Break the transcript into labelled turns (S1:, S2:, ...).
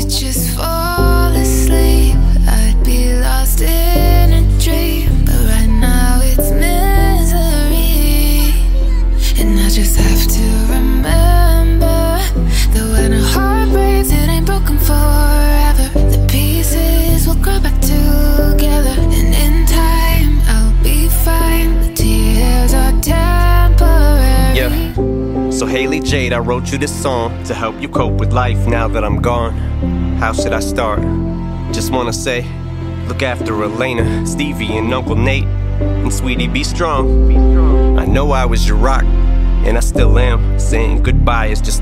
S1: could just fall asleep, I'd be lost in a dream. But right now it's misery, and I just have to remember that when a heart breaks, it ain't broken forever. The pieces will grow back together, and in time I'll be fine. The tears are temporary.
S2: Yeah. So Haley Jade, I wrote you this song to help you cope with life now that I'm gone. How should I start? Just wanna say, look after Elena, Stevie, and Uncle Nate. And sweetie, be strong. I know I was your rock, and I still am. Saying goodbye is just